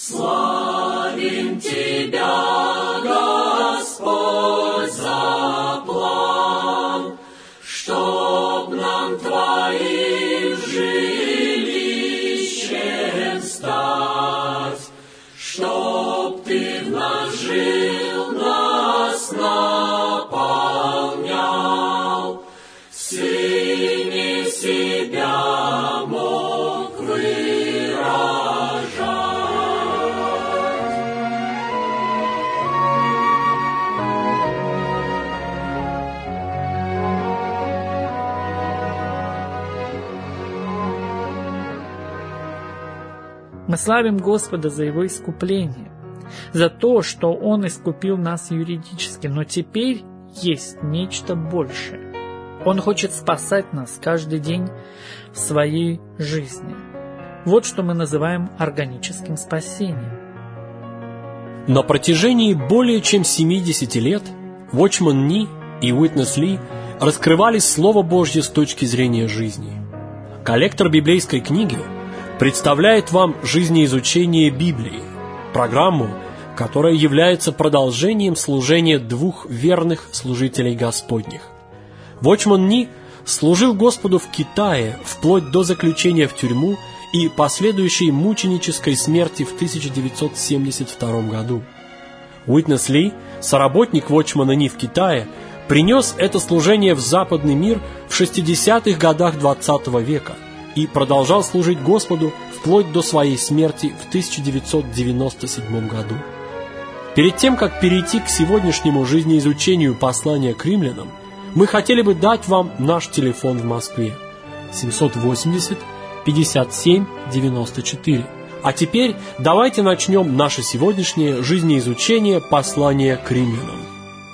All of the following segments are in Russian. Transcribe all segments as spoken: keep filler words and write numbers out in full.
Славим Тебя, Господь, за план, чтоб нам Твоим жилищем стать, чтоб Ты в нас жил, нас наполнял, в Сыне себя мог выражать. Мы славим Господа за Его искупление, за то, что Он искупил нас юридически, но теперь есть нечто большее. Он хочет спасать нас каждый день в своей жизни. Вот что мы называем органическим спасением. На протяжении более чем семидесяти лет Watchman Nee и Witness Lee раскрывали Слово Божье с точки зрения жизни. Коллектор библейской книги представляет вам жизнеизучение Библии, программу, которая является продолжением служения двух верных служителей Господних. Watchman Nee служил Господу в Китае вплоть до заключения в тюрьму и последующей мученической смерти в тысяча девятьсот семьдесят втором году. Witness Lee, соработник Watchman Nee в Китае, принес это служение в западный мир в шестидесятых годах двадцатого века и продолжал служить Господу вплоть до своей смерти в тысяча девятьсот девяносто седьмом году. Перед тем, как перейти к сегодняшнему жизнеизучению послания к римлянам, мы хотели бы дать вам наш телефон в Москве семьсот восемьдесят пятьдесят семь девяносто четыре. А теперь давайте начнем наше сегодняшнее жизнеизучение послания к римлянам.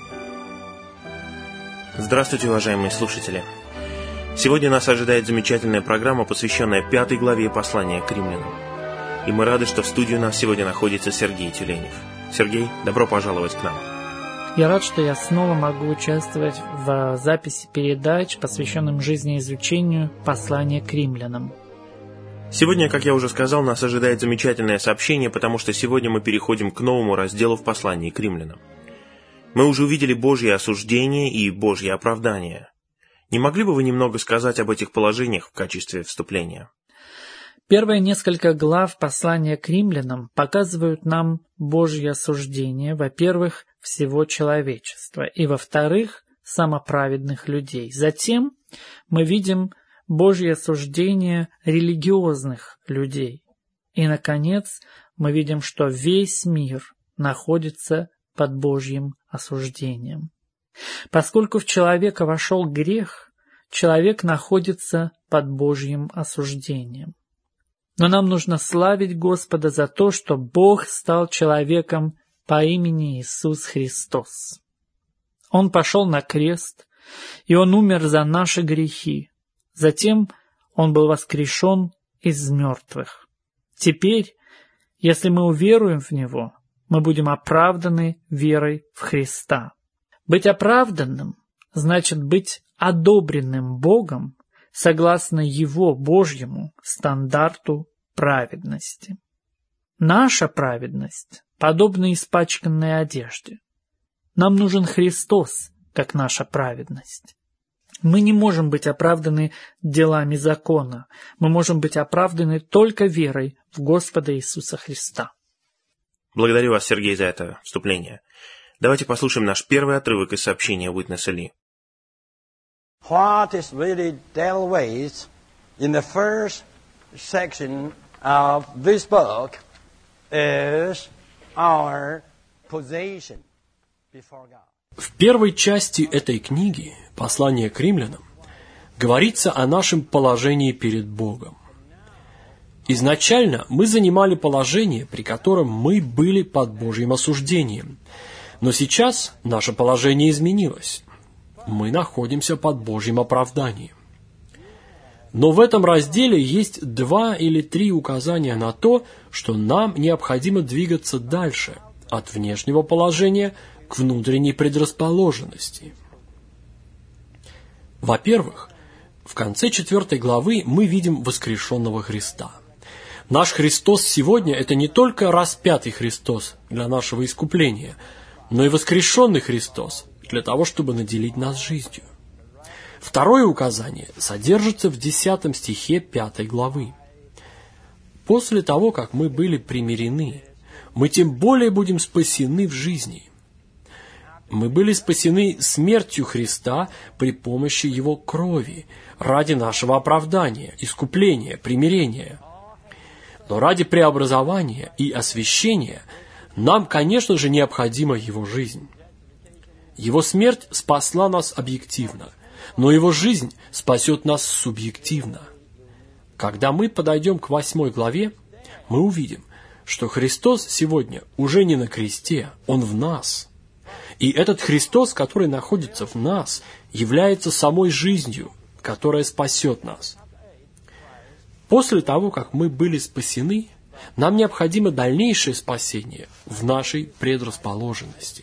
Здравствуйте, уважаемые слушатели! Сегодня нас ожидает замечательная программа, посвященная пятой главе послания к римлянам. И мы рады, что в студии у нас сегодня находится Сергей Тюленев. Сергей, добро пожаловать к нам. Я рад, что я снова могу участвовать в записи передач, посвященным жизнеизучению послания к римлянам. Сегодня, как я уже сказал, нас ожидает замечательное сообщение, потому что сегодня мы переходим к новому разделу в послании к римлянам. Мы уже увидели Божье осуждение и Божье оправдание. Не могли бы вы немного сказать об этих положениях в качестве вступления? Первые несколько глав послания к римлянам показывают нам Божье осуждение, во-первых, всего человечества, и, во-вторых, самоправедных людей. Затем мы видим Божье осуждение религиозных людей. И, наконец, мы видим, что весь мир находится под Божьим осуждением. Поскольку в человека вошел грех, человек находится под Божьим осуждением. Но нам нужно славить Господа за то, что Бог стал человеком по имени Иисус Христос. Он пошел на крест, и Он умер за наши грехи. Затем Он был воскрешен из мертвых. Теперь, если мы уверуем в Него, мы будем оправданы верой в Христа. Быть оправданным значит быть одобренным Богом согласно Его Божьему стандарту праведности. Наша праведность подобна испачканной одежде. Нам нужен Христос, как наша праведность. Мы не можем быть оправданы делами закона. Мы можем быть оправданы только верой в Господа Иисуса Христа. Благодарю вас, Сергей, за это вступление. Давайте послушаем наш первый отрывок из сообщения Witness Lee. What is really dealt with in the first section of this book is our position before God. В первой части этой книги, послание к римлянам, говорится о нашем положении перед Богом. Изначально мы занимали положение, при котором мы были под Божьим осуждением. Но сейчас наше положение изменилось. Мы находимся под Божьим оправданием. Но в этом разделе есть два или три указания на то, что нам необходимо двигаться дальше, от внешнего положения к внутренней предрасположенности. Во-первых, в конце четвертой главы мы видим воскрешенного Христа. Наш Христос сегодня – это не только распятый Христос для нашего искупления, но и воскрешенный Христос для того, чтобы наделить нас жизнью. Второе указание содержится в десятом стихе пятой главы. «После того, как мы были примирены, мы тем более будем спасены в жизни». Мы были спасены смертью Христа при помощи Его крови, ради нашего оправдания, искупления, примирения. Но ради преобразования и освящения нам, конечно же, необходима Его жизнь. Его смерть спасла нас объективно, но Его жизнь спасет нас субъективно. Когда мы подойдем к восьмой главе, мы увидим, что Христос сегодня уже не на кресте, Он в нас. И этот Христос, который находится в нас, является самой жизнью, которая спасет нас. После того, как мы были спасены, нам необходимо дальнейшее спасение в нашей предрасположенности.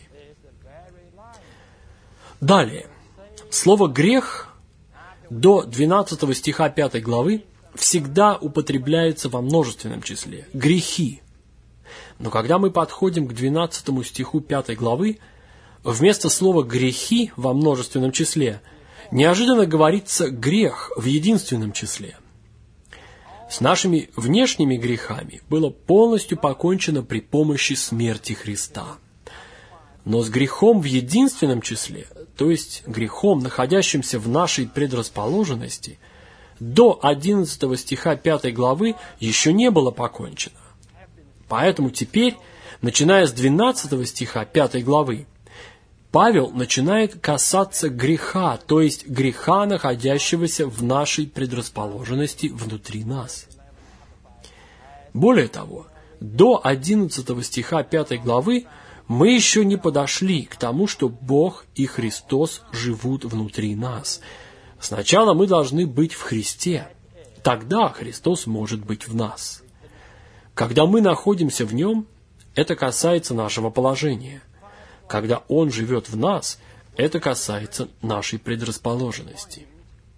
Далее. Слово «грех» до двенадцатого стиха пятой главы всегда употребляется во множественном числе. Грехи. Но когда мы подходим к двенадцатому стиху пятой главы, вместо слова «грехи» во множественном числе неожиданно говорится «грех» в единственном числе. С нашими внешними грехами было полностью покончено при помощи смерти Христа. Но с грехом в единственном числе, то есть грехом, находящимся в нашей предрасположенности, до одиннадцатого стиха пятой главы еще не было покончено. Поэтому теперь, начиная с двенадцатого стиха пятой главы, Павел начинает касаться греха, то есть греха, находящегося в нашей предрасположенности внутри нас. Более того, до одиннадцатого стиха пятой главы мы еще не подошли к тому, что Бог и Христос живут внутри нас. Сначала мы должны быть в Христе, тогда Христос может быть в нас. Когда мы находимся в Нем, это касается нашего положения. Когда Он живет в нас, это касается нашей предрасположенности.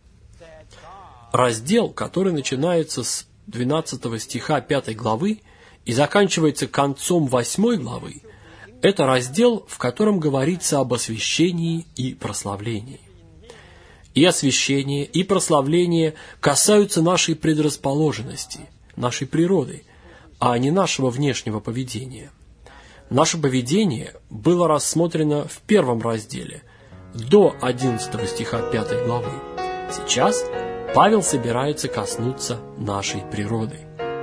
Раздел, который начинается с двенадцатого стиха пятой главы и заканчивается концом восьмой главы, это раздел, в котором говорится об освящении и прославлении. И освящение, и прославление касаются нашей предрасположенности, нашей природы, а не нашего внешнего поведения. Наше поведение было рассмотрено в первом разделе, до одиннадцатого стиха пятой главы. Сейчас Павел собирается коснуться нашей природы.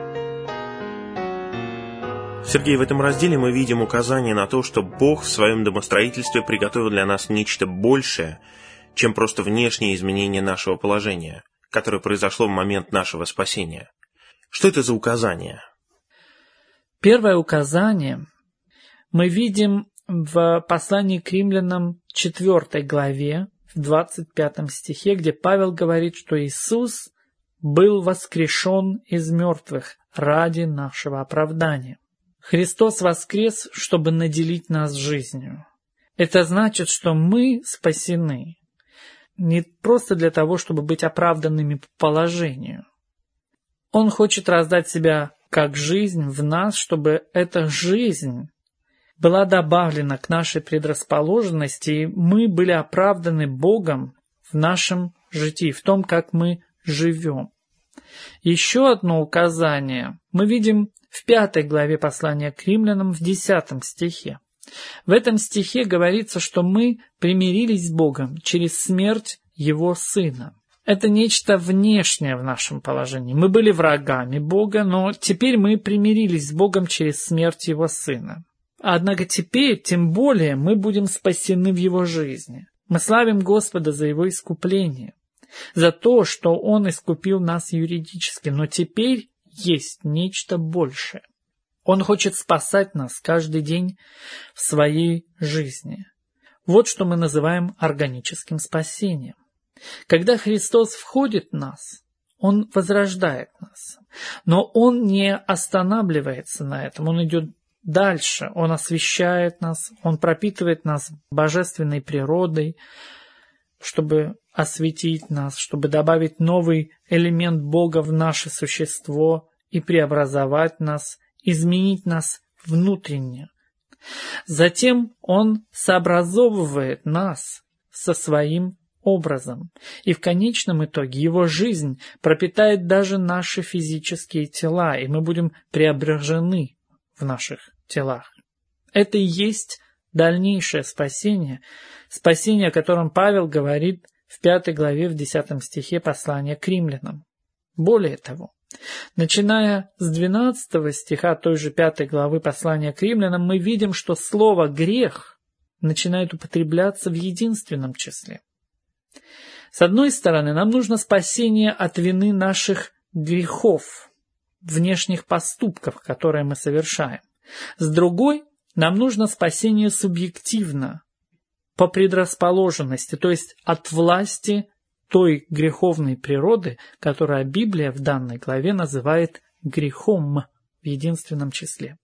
Сергей, в этом разделе мы видим указание на то, что Бог в своем домостроительстве приготовил для нас нечто большее, чем просто внешнее изменение нашего положения, которое произошло в момент нашего спасения. Что это за указание? Первое указание мы видим в послании к римлянам четвёртой главе, в двадцать пятом стихе, где Павел говорит, что Иисус был воскрешен из мертвых ради нашего оправдания. Христос воскрес, чтобы наделить нас жизнью. Это значит, что мы спасены не просто для того, чтобы быть оправданными по положению. Он хочет раздать себя как жизнь в нас, чтобы эта жизнь была добавлена к нашей предрасположенности, и мы были оправданы Богом в нашем житии, в том, как мы живем. Еще одно указание мы видим в пятой главе послания к римлянам в десятом стихе. В этом стихе говорится, что мы примирились с Богом через смерть Его Сына. Это нечто внешнее в нашем положении. Мы были врагами Бога, но теперь мы примирились с Богом через смерть Его Сына. Однако теперь, тем более, мы будем спасены в Его жизни. Мы славим Господа за Его искупление, за то, что Он искупил нас юридически, но теперь есть нечто большее. Он хочет спасать нас каждый день в своей жизни. Вот что мы называем органическим спасением. Когда Христос входит в нас, Он возрождает нас. Но Он не останавливается на этом, Он идет дальше, Он освящает нас, Он пропитывает нас божественной природой, чтобы осветить нас, чтобы добавить новый элемент Бога в наше существо и преобразовать нас, изменить нас внутренне. Затем Он сообразовывает нас со Своим образом, и в конечном итоге Его жизнь пропитает даже наши физические тела, и мы будем преображены в наших телах. Это и есть дальнейшее спасение, спасение, о котором Павел говорит в пятой главе, в десятом стихе послания к римлянам. Более того, начиная с двенадцатого стиха той же пятой главы послания к римлянам, мы видим, что слово «грех» начинает употребляться в единственном числе. С одной стороны, нам нужно спасение от вины наших грехов, внешних поступков, которые мы совершаем. С другой, нам нужно спасение субъективно, по предрасположенности, то есть от власти той греховной природы, которая Библия в данной главе называет грехом в единственном числе.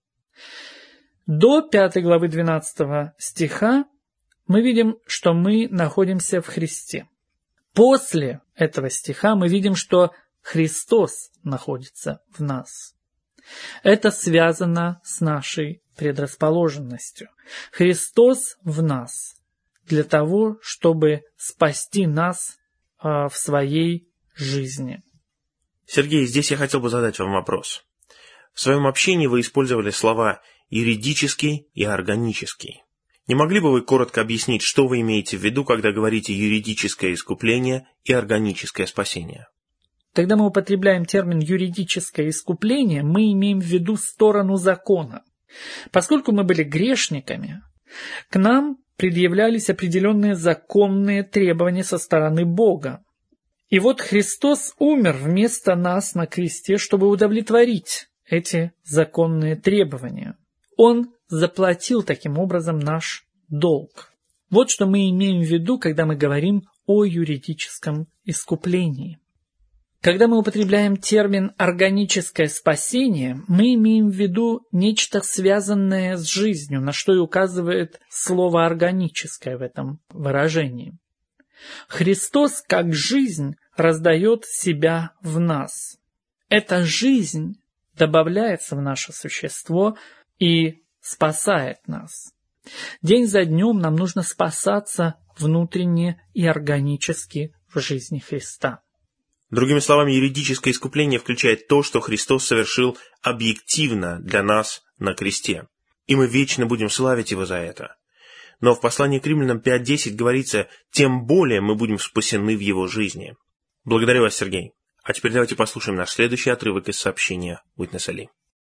До пятой главы двенадцатого стиха мы видим, что мы находимся в Христе. После этого стиха мы видим, что Христос находится в нас. Это связано с нашей предрасположенностью. Христос в нас для того, чтобы спасти нас э, в своей жизни. Сергей, здесь я хотел бы задать вам вопрос. В своем общении вы использовали слова «юридический» и «органический». Не могли бы вы коротко объяснить, что вы имеете в виду, когда говорите «юридическое искупление» и «органическое спасение»? Когда мы употребляем термин «юридическое искупление», мы имеем в виду сторону закона. Поскольку мы были грешниками, к нам предъявлялись определенные законные требования со стороны Бога. И вот Христос умер вместо нас на кресте, чтобы удовлетворить эти законные требования. Он заплатил таким образом наш долг. Вот что мы имеем в виду, когда мы говорим о юридическом искуплении. Когда мы употребляем термин «органическое спасение», мы имеем в виду нечто связанное с жизнью, на что и указывает слово «органическое» в этом выражении. Христос, как жизнь, раздает себя в нас. Эта жизнь добавляется в наше существо и спасает нас. День за днем нам нужно спасаться внутренне и органически в жизни Христа. Другими словами, юридическое искупление включает то, что Христос совершил объективно для нас на кресте. И мы вечно будем славить Его за это. Но в послании к Римлянам пять десять говорится, тем более мы будем спасены в Его жизни. Благодарю вас, Сергей. А теперь давайте послушаем наш следующий отрывок из сообщения Уитнеса Ли.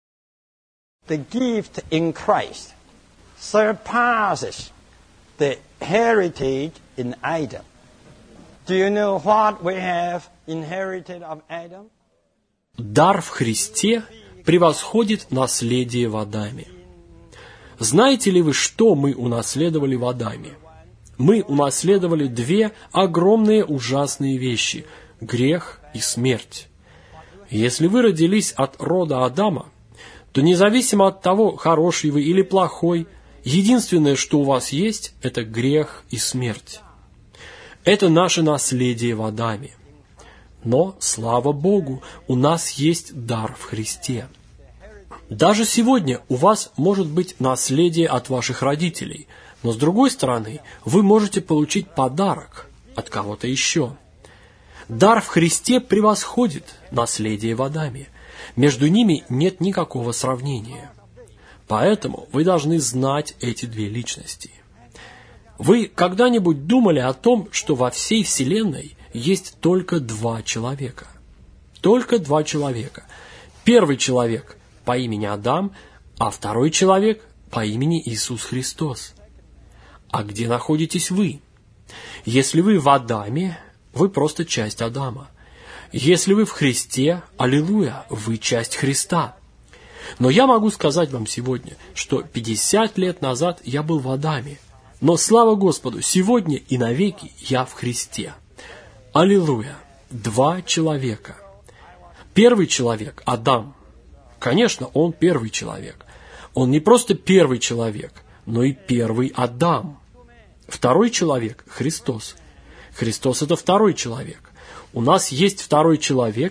The gift in Christ surpasses the heritage in Adam. Do you know what we have inherited of Adam? Дар в Христе превосходит наследие в Адаме. Знаете ли вы, что мы унаследовали в Адаме? Мы унаследовали две огромные ужасные вещи – грех и смерть. Если вы родились от рода Адама, то независимо от того, хороший вы или плохой, единственное, что у вас есть, это грех и смерть. Это наше наследие в Адаме. Но, слава Богу, у нас есть дар в Христе. Даже сегодня у вас может быть наследие от ваших родителей, но с другой стороны, вы можете получить подарок от кого-то еще. Дар в Христе превосходит наследие в Адаме. Между ними нет никакого сравнения. Поэтому вы должны знать эти две личности. Вы когда-нибудь думали о том, что во всей Вселенной есть только два человека? Только два человека. Первый человек по имени Адам, а второй человек по имени Иисус Христос. А где находитесь вы? Если вы в Адаме, вы просто часть Адама. Если вы в Христе, аллилуйя, вы часть Христа. Но я могу сказать вам сегодня, что пятьдесят лет назад я был в Адаме. Но, слава Господу, сегодня и навеки я в Христе. Аллилуйя! Два человека. Первый человек – Адам. Конечно, он первый человек. Он не просто первый человек, но и первый Адам. Второй человек – Христос. Христос – это второй человек. У нас есть второй человек,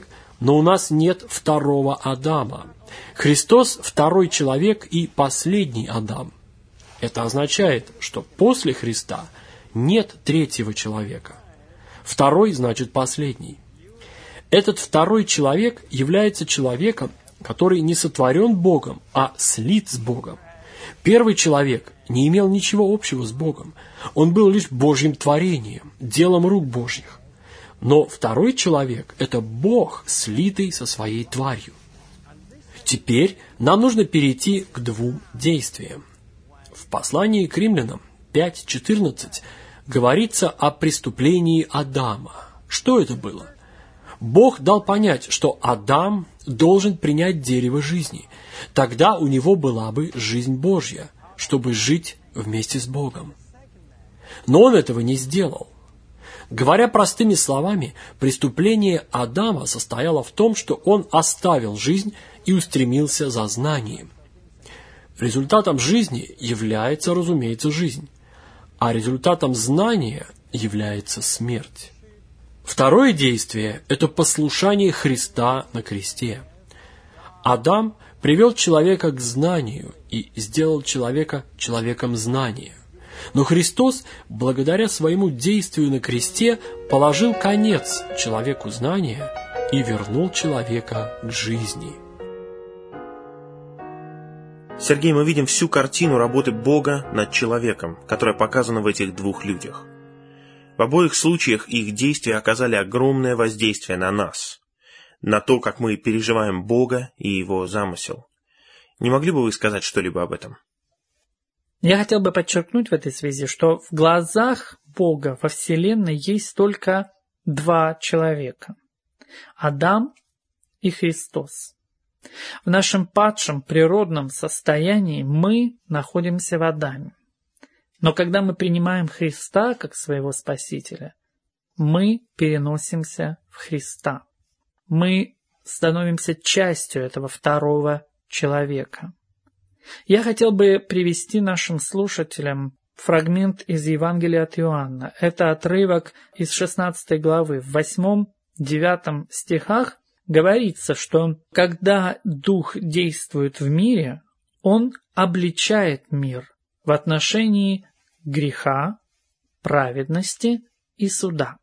но у нас нет второго Адама. Христос – второй человек и последний Адам. Это означает, что после Христа нет третьего человека. Второй значит последний. Этот второй человек является человеком, который не сотворен Богом, а слит с Богом. Первый человек не имел ничего общего с Богом. Он был лишь Божьим творением, делом рук Божьих. Но второй человек – это Бог, слитый со своей тварью. Теперь нам нужно перейти к двум действиям. В послании к Римлянам пять четырнадцать говорится о преступлении Адама. Что это было? Бог дал понять, что Адам должен принять дерево жизни. Тогда у него была бы жизнь Божья, чтобы жить вместе с Богом. Но он этого не сделал. Говоря простыми словами, преступление Адама состояло в том, что он оставил жизнь и устремился за знанием. Результатом жизни является, разумеется, жизнь, а результатом знания является смерть. Второе действие – это послушание Христа на кресте. Адам привел человека к знанию и сделал человека человеком знания. Но Христос, благодаря своему действию на кресте, положил конец человеку знания и вернул человека к жизни. Сергей, мы видим всю картину работы Бога над человеком, которая показана в этих двух людях. В обоих случаях их действия оказали огромное воздействие на нас, на то, как мы переживаем Бога и Его замысел. Не могли бы вы сказать что-либо об этом? Я хотел бы подчеркнуть в этой связи, что в глазах Бога во Вселенной есть только два человека – Адам и Христос. В нашем падшем природном состоянии мы находимся в Адаме. Но когда мы принимаем Христа как своего Спасителя, мы переносимся в Христа. Мы становимся частью этого второго человека. Я хотел бы привести нашим слушателям фрагмент из Евангелия от Иоанна. Это отрывок из шестнадцатой главы. В восьмом-девятом стихах говорится, что когда Дух действует в мире, Он обличает мир в отношении греха, праведности и суда.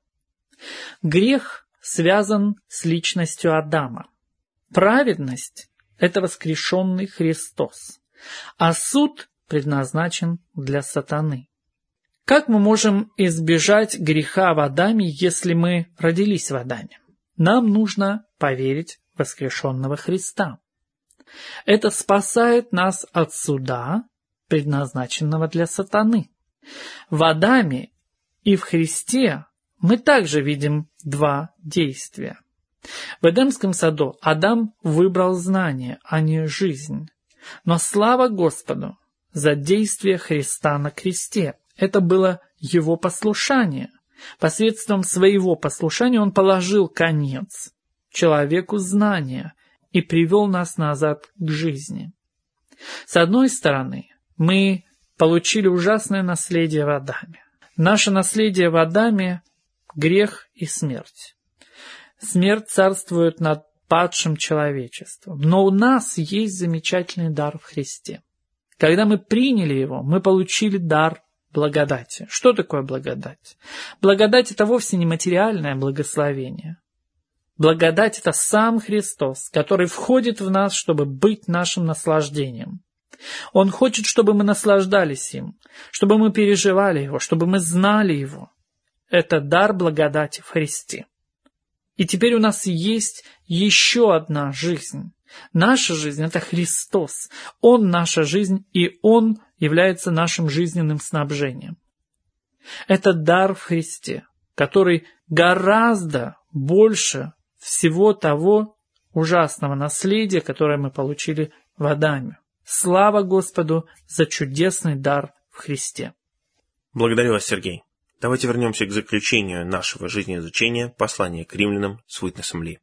Грех связан с личностью Адама. Праведность – это воскрешенный Христос, а суд предназначен для сатаны. Как мы можем избежать греха в Адаме, если мы родились в Адаме? Нам нужно поверить в воскрешенного Христа. Это спасает нас от суда, предназначенного для сатаны. В Адаме и в Христе мы также видим два действия. В Эдемском саду Адам выбрал знание, а не жизнь. Но слава Господу за действие Христа на кресте. Это было его послушание. Посредством своего послушания он положил конец человеку знания и привел нас назад к жизни. С одной стороны, мы получили ужасное наследие в Адаме. Наше наследие в Адаме – грех и смерть. Смерть царствует над падшим человечеством. Но у нас есть замечательный дар в Христе. Когда мы приняли его, мы получили дар благодати. Что такое благодать? Благодать – это вовсе не материальное благословение. Благодать – это сам Христос, который входит в нас, чтобы быть нашим наслаждением. Он хочет, чтобы мы наслаждались им, чтобы мы переживали его, чтобы мы знали его. Это дар благодати в Христе. И теперь у нас есть еще одна жизнь. Наша жизнь – это Христос. Он наша жизнь, и Он является нашим жизненным снабжением. Это дар в Христе, который гораздо больше всего того ужасного наследия, которое мы получили в Адаме. Слава Господу за чудесный дар в Христе. Благодарю вас, Сергей. Давайте вернемся к заключению нашего жизнеизучения послания к римлянам с Уитнесом Ли.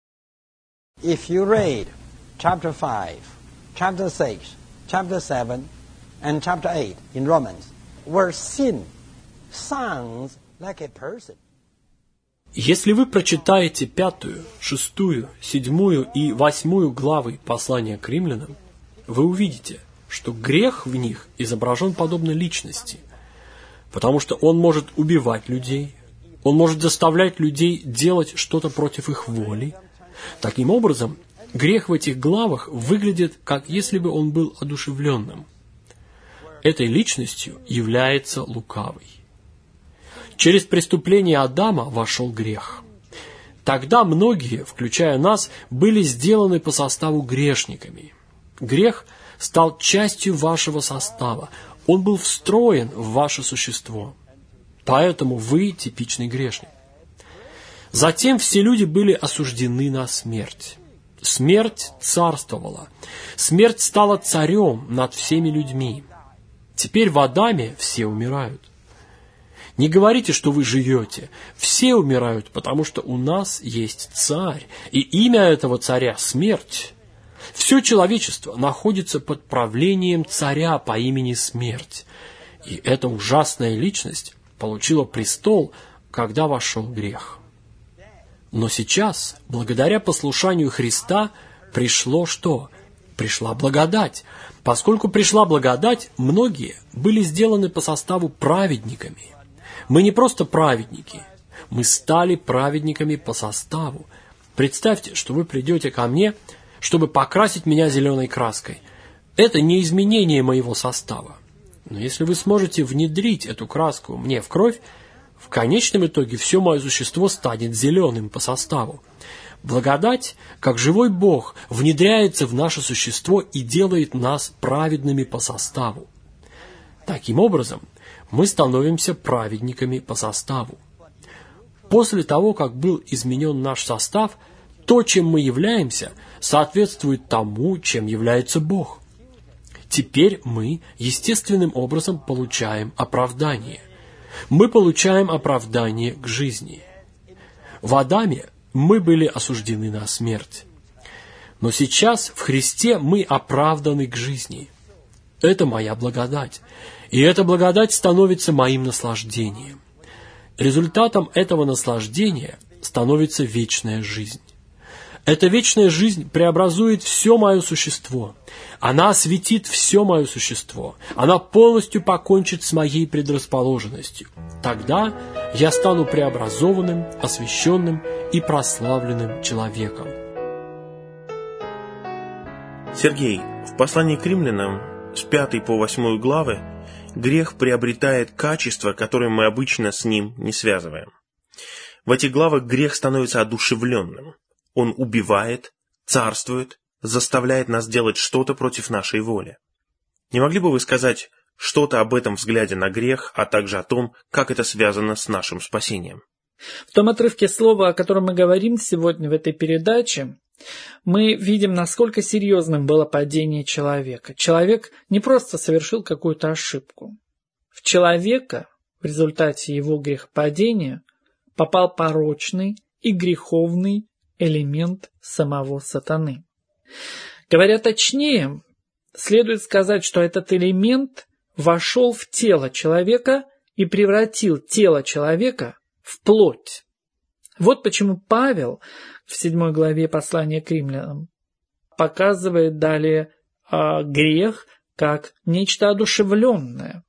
If you read chapter five, chapter six, chapter seven, and chapter eight in Romans, where sin sounds like a person. Если вы прочитаете пятую, шестую, седьмую и восьмую главы послания к римлянам, вы увидите, что грех в них изображен подобно личности, потому что он может убивать людей, он может заставлять людей делать что-то против их воли. Таким образом, грех в этих главах выглядит, как если бы он был одушевленным. Этой личностью является лукавый. Через преступление Адама вошел грех. Тогда многие, включая нас, были сделаны по составу грешниками. Грех стал частью вашего состава. Он был встроен в ваше существо. Поэтому вы типичный грешник. Затем все люди были осуждены на смерть. Смерть царствовала. Смерть стала царем над всеми людьми. Теперь в Адаме все умирают. Не говорите, что вы живете. Все умирают, потому что у нас есть царь, и имя этого царя – смерть. Все человечество находится под правлением царя по имени Смерть. И эта ужасная личность получила престол, когда вошел грех. Но сейчас, благодаря послушанию Христа, пришло что? Пришла благодать. Поскольку пришла благодать, многие были сделаны по составу праведниками. Мы не просто праведники, мы стали праведниками по составу. Представьте, что вы придете ко мне, чтобы покрасить меня зеленой краской. Это не изменение моего состава. Но если вы сможете внедрить эту краску мне в кровь, в конечном итоге все мое существо станет зеленым по составу. Благодать, как живой Бог, внедряется в наше существо и делает нас праведными по составу. Таким образом, мы становимся праведниками по составу. После того, как был изменен наш состав, то, чем мы являемся, соответствует тому, чем является Бог. Теперь мы естественным образом получаем оправдание. Мы получаем оправдание к жизни. В Адаме мы были осуждены на смерть. Но сейчас в Христе мы оправданы к жизни. Это моя благодать. И эта благодать становится моим наслаждением. Результатом этого наслаждения становится вечная жизнь. Эта вечная жизнь преобразует все мое существо. Она осветит все мое существо. Она полностью покончит с моей предрасположенностью. Тогда я стану преобразованным, освященным и прославленным человеком. Сергей, в послании к римлянам с пятой по восьмую главы грех приобретает качества, которые мы обычно с ним не связываем. В этих главах грех становится одушевленным. Он убивает, царствует, заставляет нас делать что-то против нашей воли. Не могли бы вы сказать что-то об этом взгляде на грех, а также о том, как это связано с нашим спасением? В том отрывке слова, о котором мы говорим сегодня в этой передаче, мы видим, насколько серьезным было падение человека. Человек не просто совершил какую-то ошибку. В человека в результате его грехопадения попал порочный и греховный элемент самого сатаны. Говоря точнее, следует сказать, что этот элемент вошел в тело человека и превратил тело человека в плоть. Вот почему Павел в седьмой главе послания к римлянам показывает далее э, грех как нечто одушевленное.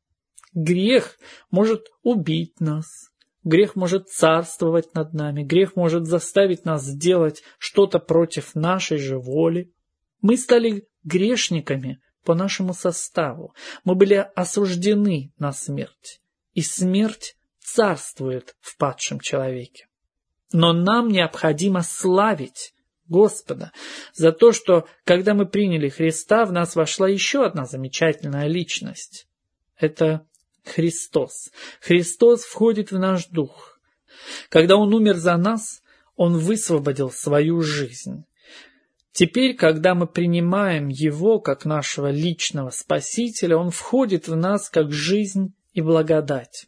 Грех может убить нас, грех может царствовать над нами, грех может заставить нас сделать что-то против нашей же воли. Мы стали грешниками по нашему составу, мы были осуждены на смерть, и смерть царствует в падшем человеке. Но нам необходимо славить Господа за то, что, когда мы приняли Христа, в нас вошла еще одна замечательная личность. Это Христос. Христос входит в наш дух. Когда Он умер за нас, Он высвободил свою жизнь. Теперь, когда мы принимаем Его как нашего личного Спасителя, Он входит в нас как жизнь и благодать.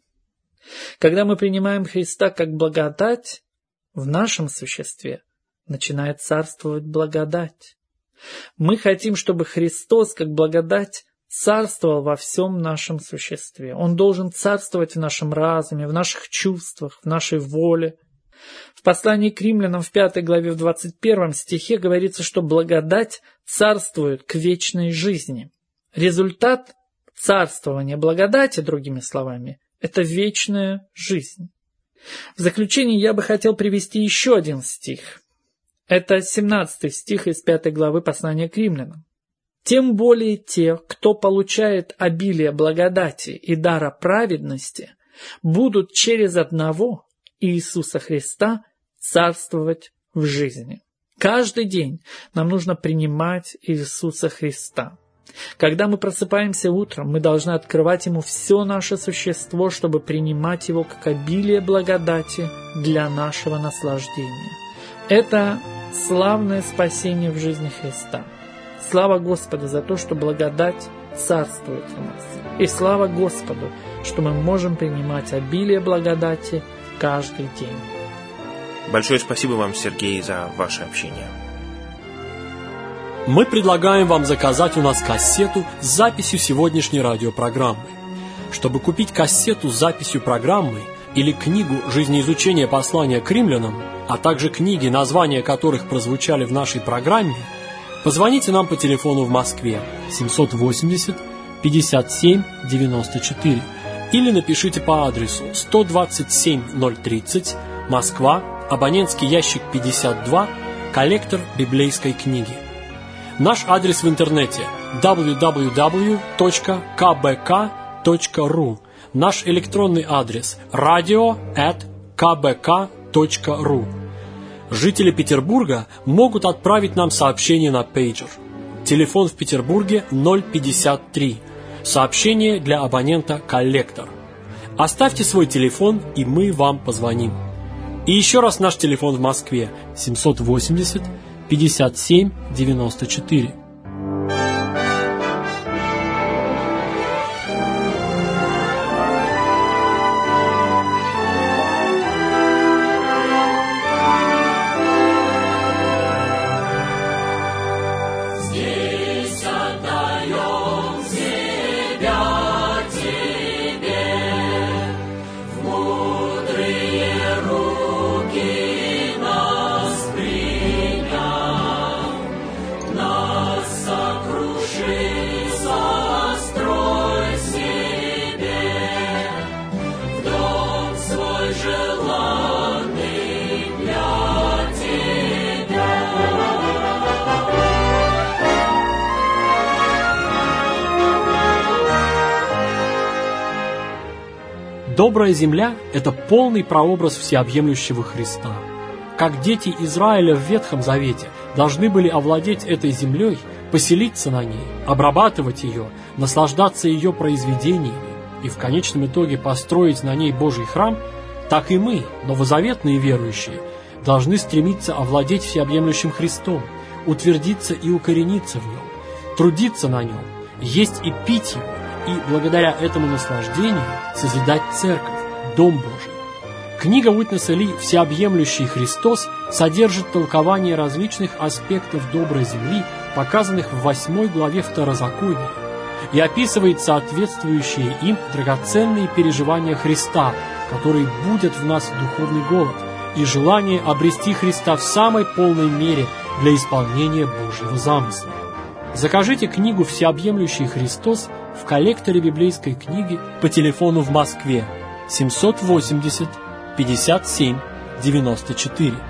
Когда мы принимаем Христа как благодать, в нашем существе начинает царствовать благодать. Мы хотим, чтобы Христос, как благодать, царствовал во всем нашем существе. Он должен царствовать в нашем разуме, в наших чувствах, в нашей воле. В послании к римлянам в пятой главе в двадцать первом стихе говорится, что благодать царствует к вечной жизни. Результат царствования благодати, другими словами, это вечная жизнь. В заключение я бы хотел привести еще один стих. Это семнадцатый стих из пятой главы послания к римлянам. «Тем более те, кто получает обилие благодати и дара праведности, будут через одного Иисуса Христа царствовать в жизни». Каждый день нам нужно принимать Иисуса Христа. Когда мы просыпаемся утром, мы должны открывать Ему все наше существо, чтобы принимать Его как обилие благодати для нашего наслаждения. Это славное спасение в жизни Христа. Слава Господу за то, что благодать царствует в нас. И слава Господу, что мы можем принимать обилие благодати каждый день. Большое спасибо вам, Сергей, за ваше общение. Мы предлагаем вам заказать у нас кассету с записью сегодняшней радиопрограммы. Чтобы купить кассету с записью программы или книгу «Жизнеизучение послания к римлянам», а также книги, названия которых прозвучали в нашей программе, позвоните нам по телефону в Москве семьсот восемьдесят пятьдесят семь девяносто четыре или напишите по адресу сто двадцать семь ноль тридцать, Москва, абонентский ящик пятьдесят два, коллектор библейской книги. Наш адрес в интернете дабл ю дабл ю дабл ю точка ка бэ ка точка ру. Наш электронный адрес радио эт ка бэ ка точка ру. Жители Петербурга могут отправить нам сообщение на пейджер. Телефон в Петербурге ноль пятьдесят три. Сообщение для абонента «Коллектор». Оставьте свой телефон, и мы вам позвоним. И еще раз наш телефон в Москве семьсот восемьдесят пятьдесят семь девяносто четыре. Здесь отдаем себя Тебе, в мудрые руки нас приняв, нас сокруши, сострой себе, в дом свой желанный для Тебя. Добрая земля – это полный прообраз всеобъемлющего Христа. Как дети Израиля в Ветхом Завете должны были овладеть этой землей, поселиться на ней, обрабатывать ее, наслаждаться ее произведениями и в конечном итоге построить на ней Божий храм, так и мы, новозаветные верующие, должны стремиться овладеть всеобъемлющим Христом, утвердиться и укорениться в нем, трудиться на нем, есть и пить его, и благодаря этому наслаждению созидать церковь, Дом Божий. Книга Уитнеса Ли «Всеобъемлющий Христос» содержит толкование различных аспектов доброй земли, показанных в восьмой главе Второзакония, и описывает соответствующие им драгоценные переживания Христа, которые будят в нас духовный голод и желание обрести Христа в самой полной мере для исполнения Божьего замысла. Закажите книгу «Всеобъемлющий Христос» в коллекторе библейской книги по телефону в Москве семьсот восемьдесят пятьдесят семь девяносто четыре.